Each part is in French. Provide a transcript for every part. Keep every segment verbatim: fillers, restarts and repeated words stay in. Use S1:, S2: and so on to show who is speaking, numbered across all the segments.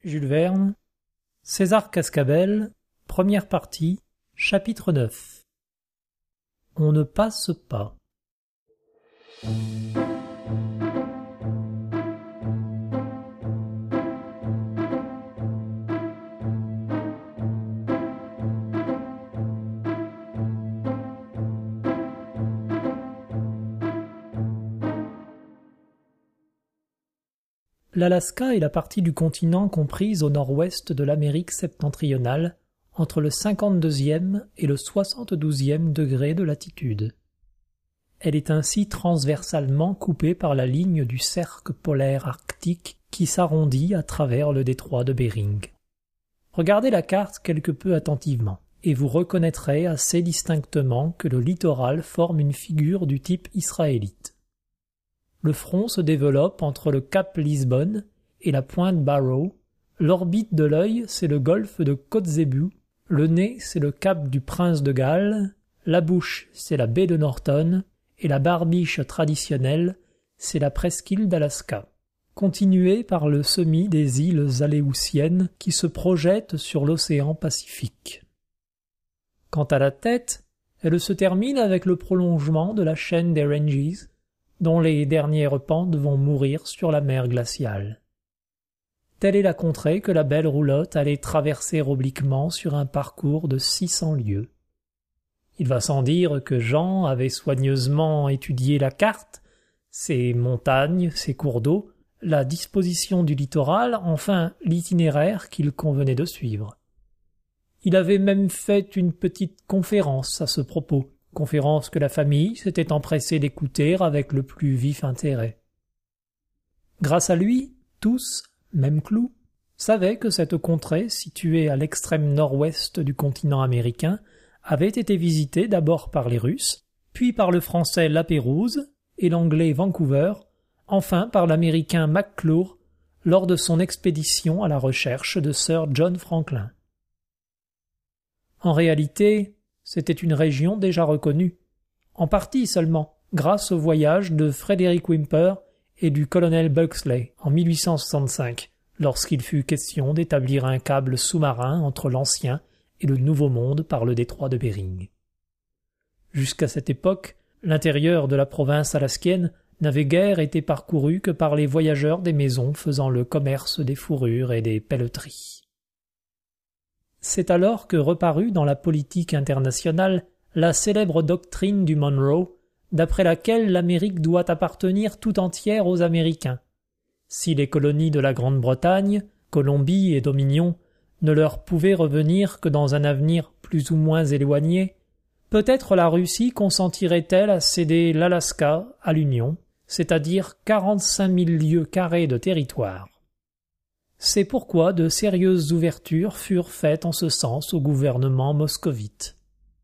S1: Jules Verne, César Cascabel, première partie, chapitre neuf. On ne passe pas. L'Alaska est la partie du continent comprise au nord-ouest de l'Amérique septentrionale, entre le cinquante-deuxième et le soixante-douzième degré de latitude. Elle est ainsi transversalement coupée par la ligne du cercle polaire arctique qui s'arrondit à travers le détroit de Bering. Regardez la carte quelque peu attentivement, et vous reconnaîtrez assez distinctement que le littoral forme une figure du type israélite. Le front se développe entre le cap Lisbonne et la pointe Barrow, l'orbite de l'œil c'est le golfe de Kotzebue, le nez c'est le cap du Prince de Galles, la bouche c'est la baie de Norton, et la barbiche traditionnelle c'est la presqu'île d'Alaska, continuée par le semis des îles Aléoutiennes qui se projettent sur l'océan Pacifique. Quant à la tête, elle se termine avec le prolongement de la chaîne des Ranges, dont les dernières pentes vont mourir sur la mer glaciale. Telle est la contrée que la belle roulotte allait traverser obliquement sur un parcours de six cents lieues. Il va sans dire que Jean avait soigneusement étudié la carte, ses montagnes, ses cours d'eau, la disposition du littoral, enfin l'itinéraire qu'il convenait de suivre. Il avait même fait une petite conférence à ce propos, conférence que la famille s'était empressée d'écouter avec le plus vif intérêt. Grâce à lui, tous, même Clou, savaient que cette contrée, située à l'extrême nord-ouest du continent américain, avait été visitée d'abord par les Russes, puis par le français Lapérouse et l'anglais Vancouver, enfin par l'américain McClure lors de son expédition à la recherche de Sir John Franklin. En réalité, c'était une région déjà reconnue, en partie seulement, grâce au voyage de Frederick Whymper et du colonel Bulkeley en mille huit cent soixante-cinq, lorsqu'il fut question d'établir un câble sous-marin entre l'Ancien et le Nouveau Monde par le détroit de Bering. Jusqu'à cette époque, l'intérieur de la province alaskienne n'avait guère été parcouru que par les voyageurs des maisons faisant le commerce des fourrures et des pelleteries. C'est alors que reparut dans la politique internationale la célèbre doctrine du Monroe, d'après laquelle l'Amérique doit appartenir tout entière aux Américains. Si les colonies de la Grande-Bretagne, Colombie et Dominion ne leur pouvaient revenir que dans un avenir plus ou moins éloigné, peut-être la Russie consentirait-elle à céder l'Alaska à l'Union, c'est-à-dire quarante-cinq mille lieues carrées de territoire. C'est pourquoi de sérieuses ouvertures furent faites en ce sens au gouvernement moscovite.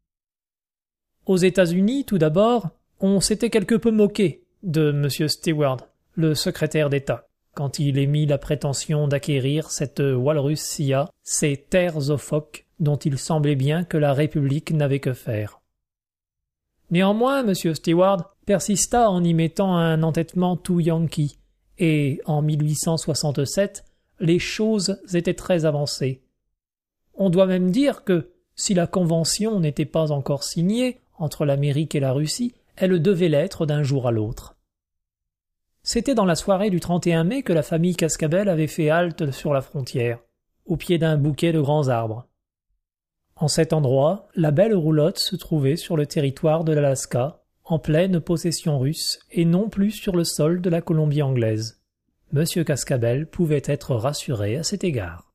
S1: Aux États-Unis, tout d'abord, on s'était quelque peu moqué de M. Stewart, le secrétaire d'État, quand il émit la prétention d'acquérir cette Walrus-Sia, ces terres aux phoques dont il semblait bien que la République n'avait que faire. Néanmoins, M. Stewart persista en y mettant un entêtement tout yankee, et en mille huit cent soixante-sept, les choses étaient très avancées. On doit même dire que, si la convention n'était pas encore signée entre l'Amérique et la Russie, elle devait l'être d'un jour à l'autre. C'était dans la soirée du trente et un mai que la famille Cascabel avait fait halte sur la frontière, au pied d'un bouquet de grands arbres. En cet endroit, la belle roulotte se trouvait sur le territoire de l'Alaska, en pleine possession russe, et non plus sur le sol de la Colombie anglaise. Monsieur Cascabel pouvait être rassuré à cet égard.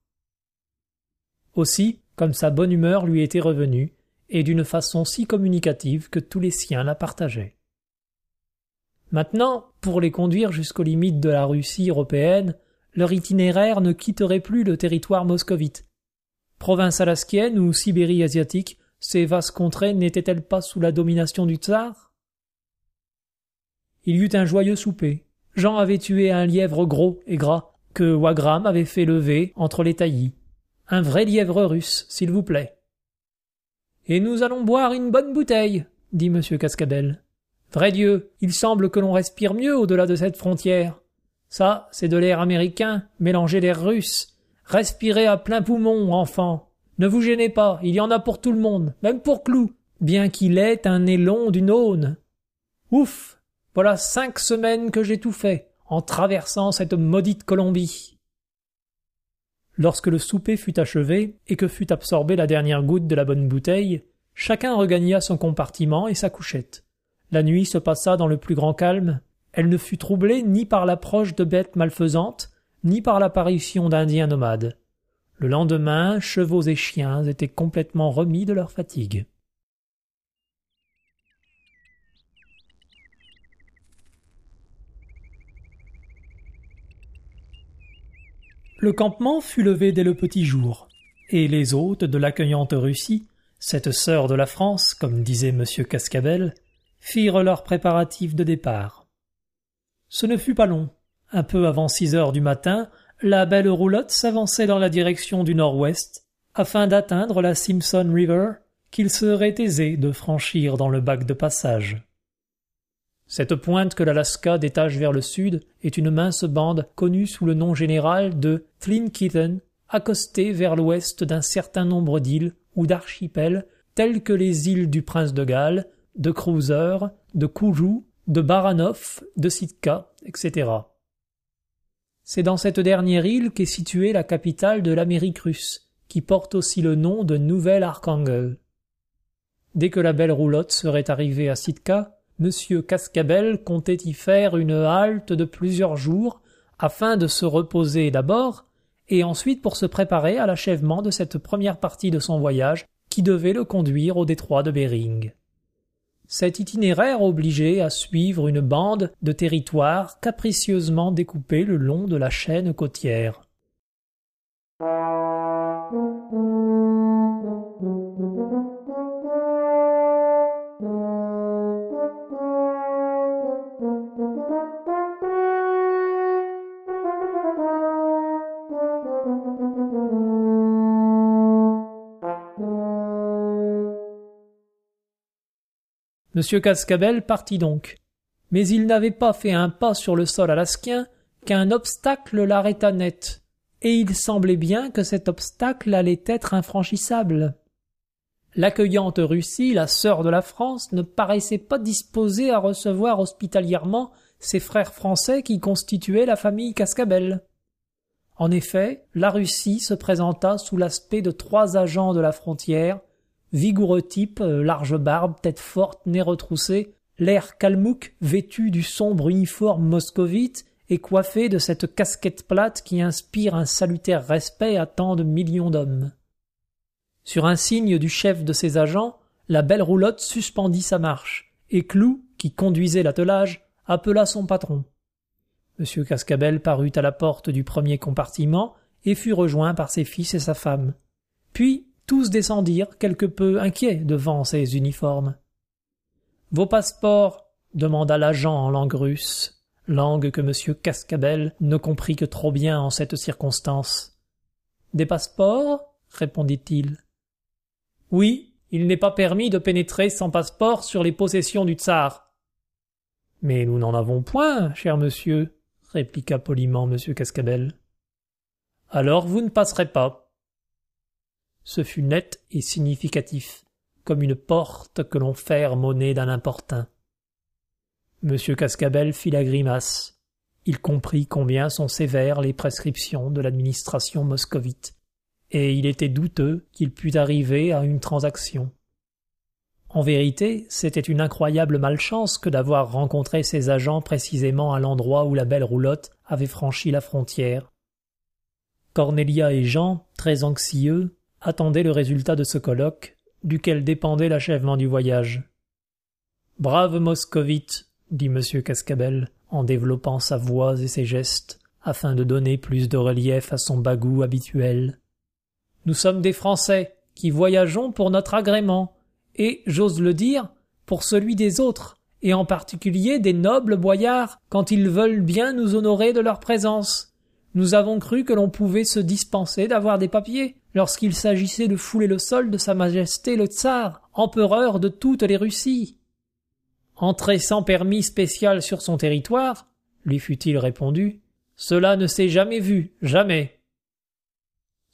S1: Aussi, comme sa bonne humeur lui était revenue, et d'une façon si communicative que tous les siens la partageaient. Maintenant, pour les conduire jusqu'aux limites de la Russie européenne, leur itinéraire ne quitterait plus le territoire moscovite. Province alaskienne ou Sibérie asiatique, ces vastes contrées n'étaient-elles pas sous la domination du tsar? Il y eut un joyeux souper. Jean avait tué un lièvre gros et gras, que Wagram avait fait lever entre les taillis. Un vrai lièvre russe, s'il vous plaît. « Et nous allons boire une bonne bouteille, » dit M. Cascabel. « Vrai Dieu, il semble que l'on respire mieux au-delà de cette frontière. Ça, c'est de l'air américain, mélangé d'air russe, Respirez à plein poumon, enfant. Ne vous gênez pas, il y en a pour tout le monde, même pour Clou, bien qu'il ait un nez long d'une aune. Ouf! Voilà cinq semaines que j'ai tout fait, en traversant cette maudite Colombie. » Lorsque le souper fut achevé et que fut absorbée la dernière goutte de la bonne bouteille, chacun regagna son compartiment et sa couchette. La nuit se passa dans le plus grand calme. Elle ne fut troublée ni par l'approche de bêtes malfaisantes, ni par l'apparition d'Indiens nomades. Le lendemain, chevaux et chiens étaient complètement remis de leur fatigue. Le campement fut levé dès le petit jour, et les hôtes de l'accueillante Russie, cette sœur de la France, comme disait M. Cascabel, firent leurs préparatifs de départ. Ce ne fut pas long. Un peu avant six heures du matin, la belle roulotte s'avançait dans la direction du nord-ouest, afin d'atteindre la Simpson River, qu'il serait aisé de franchir dans le bac de passage. Cette pointe que l'Alaska détache vers le sud est une mince bande connue sous le nom général de Tlinkitten, accostée vers l'ouest d'un certain nombre d'îles ou d'archipels tels que les îles du Prince de Galles, de Cruiser, de Kourou, de Baranov, de Sitka, et cetera. C'est dans cette dernière île qu'est située la capitale de l'Amérique russe, qui porte aussi le nom de Nouvelle-Arkhangel. Dès que la belle roulotte serait arrivée à Sitka, M. Cascabel comptait y faire une halte de plusieurs jours afin de se reposer d'abord et ensuite pour se préparer à l'achèvement de cette première partie de son voyage qui devait le conduire au détroit de Bering. Cet itinéraire obligeait à suivre une bande de territoire capricieusement découpée le long de la chaîne côtière. M. Cascabel partit donc, mais il n'avait pas fait un pas sur le sol alaskien qu'un obstacle l'arrêta net, et il semblait bien que cet obstacle allait être infranchissable. L'accueillante Russie, la sœur de la France, ne paraissait pas disposée à recevoir hospitalièrement ses frères français qui constituaient la famille Cascabel. En effet, la Russie se présenta sous l'aspect de trois agents de la frontière, vigoureux type, large barbe, tête forte, nez retroussé, l'air kalmouk, vêtu du sombre uniforme moscovite et coiffé de cette casquette plate qui inspire un salutaire respect à tant de millions d'hommes. Sur un signe du chef de ses agents, la belle roulotte suspendit sa marche, et Clou, qui conduisait l'attelage, appela son patron. M. Cascabel parut à la porte du premier compartiment et fut rejoint par ses fils et sa femme. Puis, tous descendirent quelque peu inquiets devant ces uniformes. « Vos passeports » demanda l'agent en langue russe, langue que M. Cascabel ne comprit que trop bien en cette circonstance. « Des passeports » répondit-il. « Oui, il n'est pas permis de pénétrer sans passeport sur les possessions du tsar. »« Mais nous n'en avons point, cher monsieur, » répliqua poliment M. Cascabel. « Alors vous ne passerez pas. » Ce fut net et significatif, comme une porte que l'on ferme au nez d'un importun. M. Cascabel fit la grimace. Il comprit combien sont sévères les prescriptions de l'administration moscovite, et il était douteux qu'il pût arriver à une transaction. En vérité, c'était une incroyable malchance que d'avoir rencontré ses agents précisément à l'endroit où la belle roulotte avait franchi la frontière. Cornelia et Jean, très anxieux, attendaient le résultat de ce colloque, duquel dépendait l'achèvement du voyage. « Brave moscovite » dit M. Cascabel, en développant sa voix et ses gestes, afin de donner plus de relief à son bagou habituel. « Nous sommes des Français, qui voyageons pour notre agrément, et, j'ose le dire, pour celui des autres, et en particulier des nobles boyards, quand ils veulent bien nous honorer de leur présence. Nous avons cru que l'on pouvait se dispenser d'avoir des papiers, lorsqu'il s'agissait de fouler le sol de Sa Majesté le Tsar, empereur de toutes les Russies. Entrer sans permis spécial sur son territoire, lui fut-il répondu, cela ne s'est jamais vu, jamais.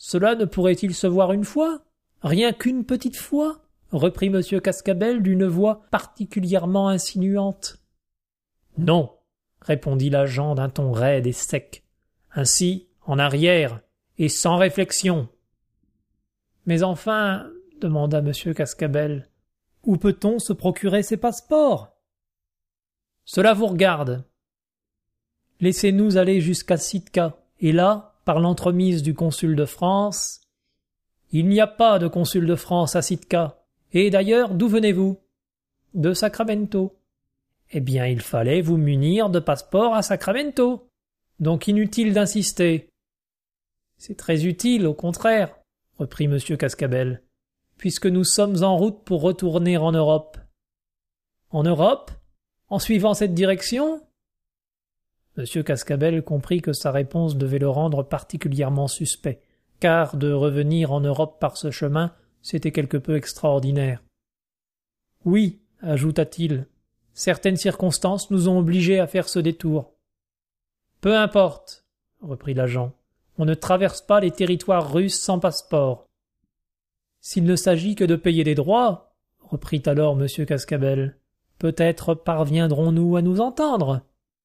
S1: Cela ne pourrait-il se voir une fois? Rien qu'une petite fois? Reprit M. Cascabel d'une voix particulièrement insinuante. Non, répondit l'agent d'un ton raide et sec. Ainsi, en arrière, et sans réflexion. Mais enfin, demanda M. Cascabel, où peut-on se procurer ces passeports? Cela vous regarde. Laissez-nous aller jusqu'à Sitka, et là, par l'entremise du consul de France... Il n'y a pas de consul de France à Sitka. Et d'ailleurs, d'où venez-vous? De Sacramento. Eh bien, il fallait vous munir de passeport à Sacramento. Donc inutile d'insister. C'est très utile, au contraire, reprit M. Cascabel, puisque nous sommes en route pour retourner en Europe. En Europe? En suivant cette direction? M. Cascabel comprit que sa réponse devait le rendre particulièrement suspect, car de revenir en Europe par ce chemin, c'était quelque peu extraordinaire. Oui, ajouta-t-il, certaines circonstances nous ont obligés à faire ce détour. Peu importe, reprit l'agent, on ne traverse pas les territoires russes sans passeport. S'il ne s'agit que de payer des droits, reprit alors M. Cascabel, peut-être parviendrons-nous à nous entendre.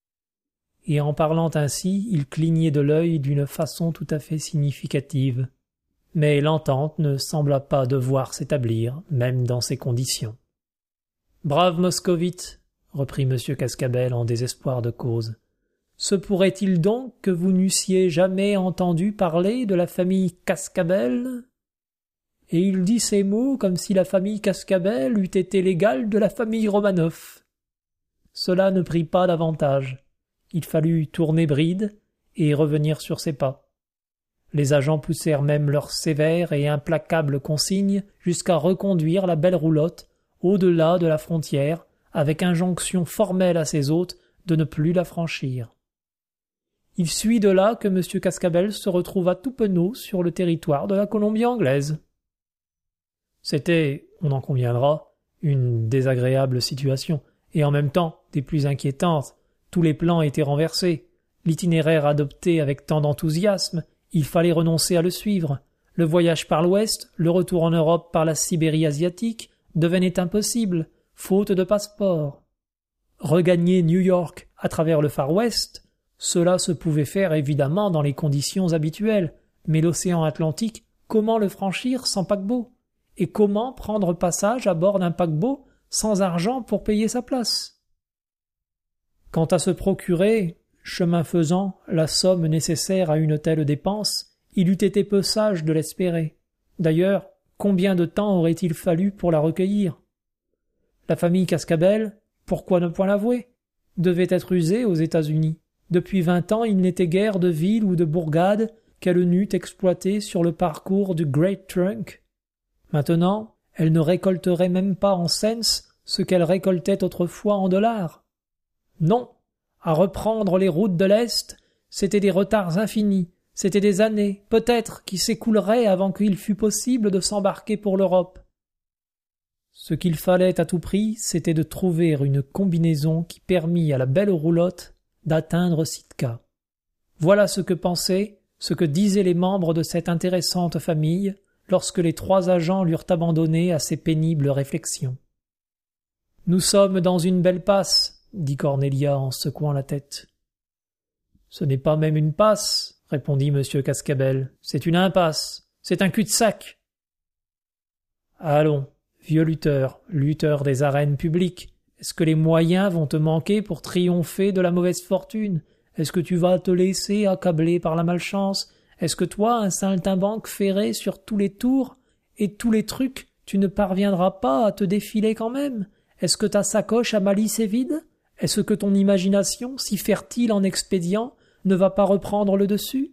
S1: Et en parlant ainsi, il clignait de l'œil d'une façon tout à fait significative. Mais l'entente ne sembla pas devoir s'établir, même dans ces conditions. « Brave moscovite, reprit M. Cascabel en désespoir de cause, se pourrait-il donc que vous n'eussiez jamais entendu parler de la famille Cascabel ?» Et il dit ces mots comme si la famille Cascabel eût été l'égale de la famille Romanov. Cela ne prit pas davantage. Il fallut tourner bride et revenir sur ses pas. Les agents poussèrent même leurs sévères et implacables consignes jusqu'à reconduire la belle roulotte au-delà de la frontière, avec injonction formelle à ses hôtes de ne plus la franchir. Il suit de là que M. Cascabel se retrouva tout penaud sur le territoire de la Colombie anglaise. C'était, on en conviendra, une désagréable situation, et en même temps des plus inquiétantes. Tous les plans étaient renversés. L'itinéraire adopté avec tant d'enthousiasme, il fallait renoncer à le suivre. Le voyage par l'ouest, le retour en Europe par la Sibérie asiatique, devenaient impossibles, faute de passeport. Regagner New York à travers le Far West, cela se pouvait faire évidemment dans les conditions habituelles, mais l'océan Atlantique, comment le franchir sans paquebot? Et comment prendre passage à bord d'un paquebot sans argent pour payer sa place? Quant à se procurer, chemin faisant, la somme nécessaire à une telle dépense, il eût été peu sage de l'espérer. D'ailleurs, combien de temps aurait-il fallu pour la recueillir? La famille Cascabel, pourquoi ne point l'avouer, devait être usée aux États-Unis. Depuis vingt ans, il n'était guère de ville ou de bourgade qu'elle n'eût exploité sur le parcours du Great Trunk. Maintenant, elle ne récolterait même pas en cents ce qu'elle récoltait autrefois en dollars. Non, à reprendre les routes de l'Est, c'étaient des retards infinis, c'étaient des années, peut-être, qui s'écouleraient avant qu'il fût possible de s'embarquer pour l'Europe. Ce qu'il fallait à tout prix, c'était de trouver une combinaison qui permît à la belle roulotte d'atteindre Sitka. Voilà ce que pensaient, ce que disaient les membres de cette intéressante famille lorsque les trois agents l'eurent abandonné à ses pénibles réflexions. « Nous sommes dans une belle passe, » dit Cornélia en secouant la tête. « Ce n'est pas même une passe, » répondit M. Cascabel, « c'est une impasse, c'est un cul-de-sac. »« Allons, vieux lutteur, lutteur des arènes publiques, est-ce que les moyens vont te manquer pour triompher de la mauvaise fortune? Est-ce que tu vas te laisser accabler par la malchance? Est-ce que toi, un saltimbanque ferré sur tous les tours et tous les trucs, tu ne parviendras pas à te défiler quand même? Est-ce que ta sacoche à malice est vide? Est-ce que ton imagination, si fertile en expédients, ne va pas reprendre le dessus?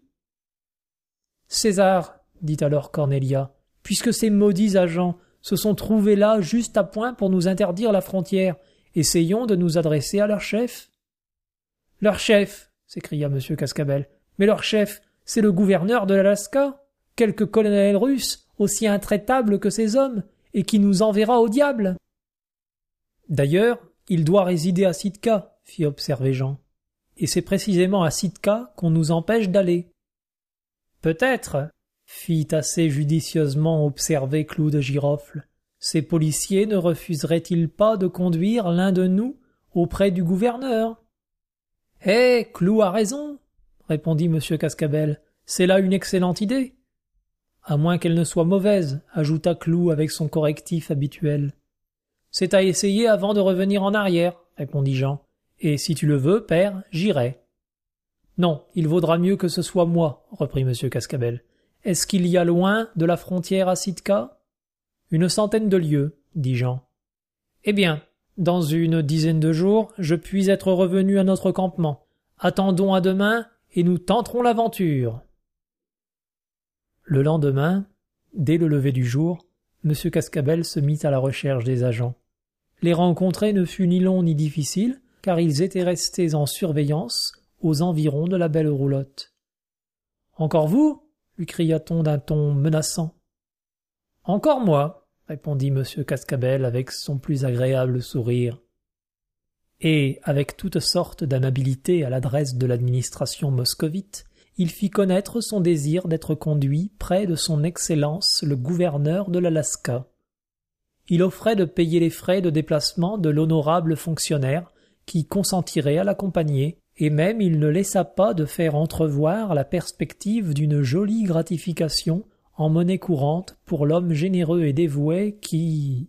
S1: César, dit alors Cornélia, puisque ces maudits agents se sont trouvés là juste à point pour nous interdire la frontière, essayons de nous adresser à leur chef. Leur chef, s'écria M. Cascabel, mais leur chef, c'est le gouverneur de l'Alaska, quelque colonel russe, aussi intraitable que ces hommes, et qui nous enverra au diable. D'ailleurs, il doit résider à Sitka, fit observer Jean. Et c'est précisément à Sitka qu'on nous empêche d'aller. Peut-être, fit assez judicieusement observer Clou de Girofle. Ces policiers ne refuseraient-ils pas de conduire l'un de nous auprès du gouverneur? Eh, Clou a raison, répondit M. Cascabel. C'est là une excellente idée. À moins qu'elle ne soit mauvaise, ajouta Clou avec son correctif habituel. C'est à essayer avant de revenir en arrière, répondit Jean. Et si tu le veux, père, j'irai. Non, il vaudra mieux que ce soit moi, reprit M. Cascabel. Est-ce qu'il y a loin de la frontière à Sitka? Une centaine de lieues, dit Jean. Eh bien, dans une dizaine de jours, je puis être revenu à notre campement. Attendons à demain et nous tenterons l'aventure. Le lendemain, dès le lever du jour, M. Cascabel se mit à la recherche des agents. Les rencontrer ne fut ni long ni difficile, car ils étaient restés en surveillance aux environs de la belle roulotte. « Encore vous » lui cria-t-on d'un ton menaçant. « Encore moi » répondit M. Cascabel avec son plus agréable sourire. Et, avec toute sorte d'amabilité à l'adresse de l'administration moscovite, il fit connaître son désir d'être conduit près de son Excellence le gouverneur de l'Alaska. Il offrait de payer les frais de déplacement de l'honorable fonctionnaire qui consentirait à l'accompagner, et même il ne laissa pas de faire entrevoir la perspective d'une jolie gratification en monnaie courante pour l'homme généreux et dévoué qui...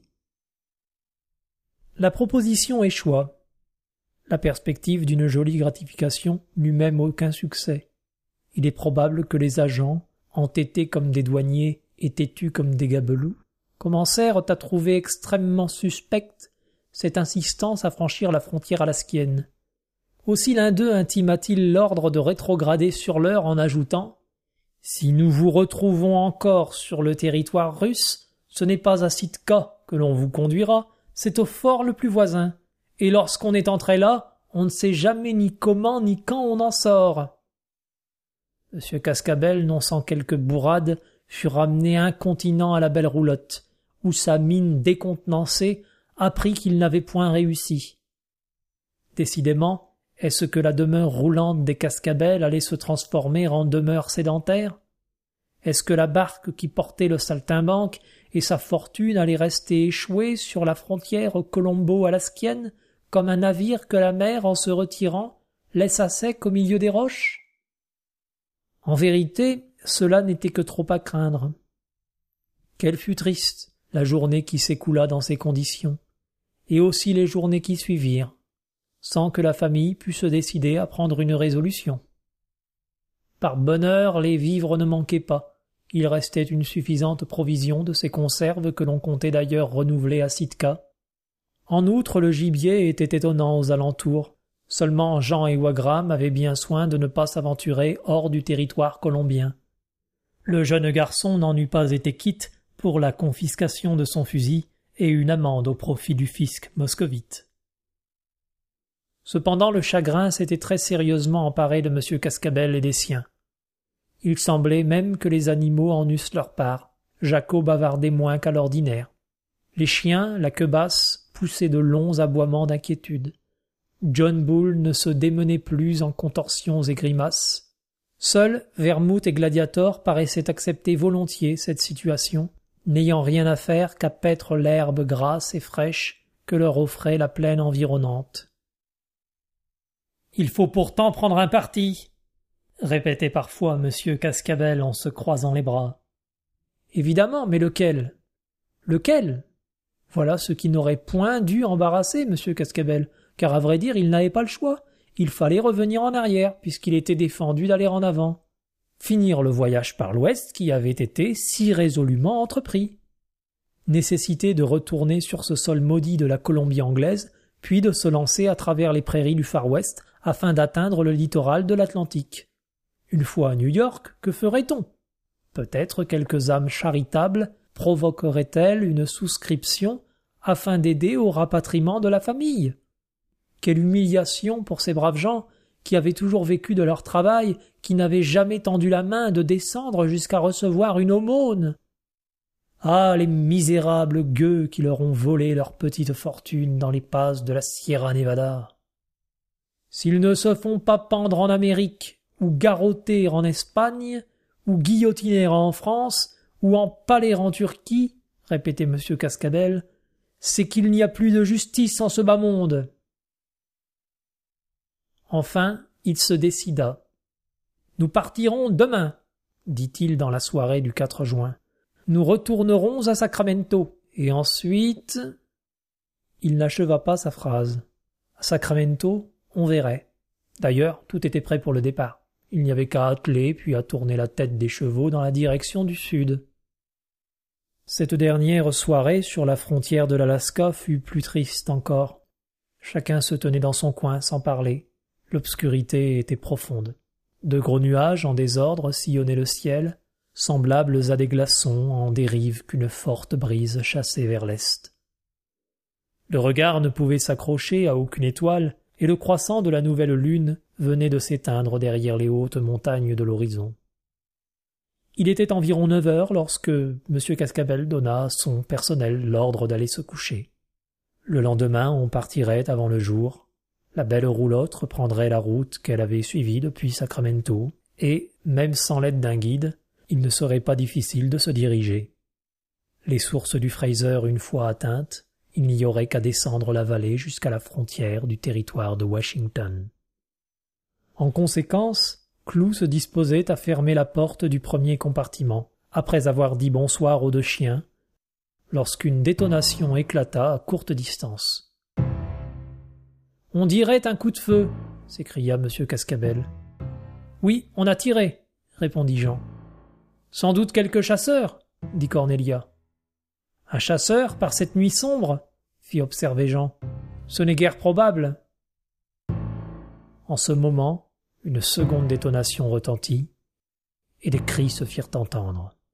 S1: La proposition échoua. La perspective d'une jolie gratification n'eut même aucun succès. Il est probable que les agents, entêtés comme des douaniers et têtus comme des gabelous, commencèrent à trouver extrêmement suspecte cette insistance à franchir la frontière alaskienne. Aussi l'un d'eux intima-t-il l'ordre de rétrograder sur l'heure en ajoutant « Si nous vous retrouvons encore sur le territoire russe, ce n'est pas à Sitka que l'on vous conduira, c'est au fort le plus voisin. Et lorsqu'on est entré là, on ne sait jamais ni comment ni quand on en sort. » M. Cascabel, non sans quelques bourrades, fut ramené incontinent à la belle roulotte, où sa mine décontenancée apprit qu'il n'avait point réussi. Décidément, est-ce que la demeure roulante des Cascabel allait se transformer en demeure sédentaire? Est-ce que la barque qui portait le saltimbanque et sa fortune allait rester échouée sur la frontière colombo-alaskienne, comme un navire que la mer, en se retirant, laisse à sec au milieu des roches? En vérité, cela n'était que trop à craindre. Quelle fut triste la journée qui s'écoula dans ces conditions, et aussi les journées qui suivirent, sans que la famille pût se décider à prendre une résolution. Par bonheur, les vivres ne manquaient pas. Il restait une suffisante provision de ces conserves que l'on comptait d'ailleurs renouveler à Sitka. En outre, le gibier était étonnant aux alentours. Seulement Jean et Wagram avaient bien soin de ne pas s'aventurer hors du territoire colombien. Le jeune garçon n'en eût pas été quitte pour la confiscation de son fusil et une amende au profit du fisc moscovite. Cependant le chagrin s'était très sérieusement emparé de M. Cascabel et des siens. Il semblait même que les animaux en eussent leur part. Jacquot bavardait moins qu'à l'ordinaire. Les chiens, la queue basse, poussaient de longs aboiements d'inquiétude. John Bull ne se démenait plus en contorsions et grimaces. Seuls Vermouth et Gladiator paraissaient accepter volontiers cette situation, n'ayant rien à faire qu'à paître l'herbe grasse et fraîche que leur offrait la plaine environnante. « Il faut pourtant prendre un parti !» répétait parfois M. Cascabel en se croisant les bras. « Évidemment, mais lequel ?»« Lequel ?» Voilà ce qui n'aurait point dû embarrasser M. Cascabel, car à vrai dire il n'avait pas le choix. Il fallait revenir en arrière, puisqu'il était défendu d'aller en avant. Finir le voyage par l'ouest qui avait été si résolument entrepris. Nécessité de retourner sur ce sol maudit de la Colombie anglaise, puis de se lancer à travers les prairies du Far West afin d'atteindre le littoral de l'Atlantique. Une fois à New York, que ferait-on? Peut-être quelques âmes charitables provoqueraient-elles une souscription afin d'aider au rapatriement de la famille? Quelle humiliation pour ces braves gens qui avaient toujours vécu de leur travail, qui n'avaient jamais tendu la main de descendre jusqu'à recevoir une aumône. Ah, les misérables gueux qui leur ont volé leur petite fortune dans les passes de la Sierra Nevada. S'ils ne se font pas pendre en Amérique ou garrotter en Espagne, ou guillotiner en France, ou empaler en Turquie, répétait M. Cascabel, c'est qu'il n'y a plus de justice en ce bas monde. Enfin, il se décida. Nous partirons demain, dit-il dans la soirée du quatre juin. Nous retournerons à Sacramento, et ensuite... Il n'acheva pas sa phrase. À Sacramento, on verrait. D'ailleurs, tout était prêt pour le départ. Il n'y avait qu'à atteler, puis à tourner la tête des chevaux dans la direction du sud. Cette dernière soirée sur la frontière de l'Alaska fut plus triste encore. Chacun se tenait dans son coin sans parler. L'obscurité était profonde. De gros nuages en désordre sillonnaient le ciel, semblables à des glaçons en dérive qu'une forte brise chassait vers l'est. Le regard ne pouvait s'accrocher à aucune étoile, et le croissant de la nouvelle lune venait de s'éteindre derrière les hautes montagnes de l'horizon. Il était environ neuf heures lorsque M. Cascabel donna à son personnel l'ordre d'aller se coucher. Le lendemain, on partirait avant le jour. La belle roulotte reprendrait la route qu'elle avait suivie depuis Sacramento, et, même sans l'aide d'un guide, il ne serait pas difficile de se diriger. Les sources du Fraser une fois atteintes, il n'y aurait qu'à descendre la vallée jusqu'à la frontière du territoire de Washington. En conséquence, Clou se disposait à fermer la porte du premier compartiment, après avoir dit bonsoir aux deux chiens, lorsqu'une détonation éclata à courte distance. « On dirait un coup de feu !» s'écria M. Cascabel. « Oui, on a tiré !» répondit Jean. « Sans doute quelques chasseurs !» dit Cornélia. « Un chasseur par cette nuit sombre ?» fit observer Jean. « Ce n'est guère probable. » En ce moment, une seconde détonation retentit, et des cris se firent entendre.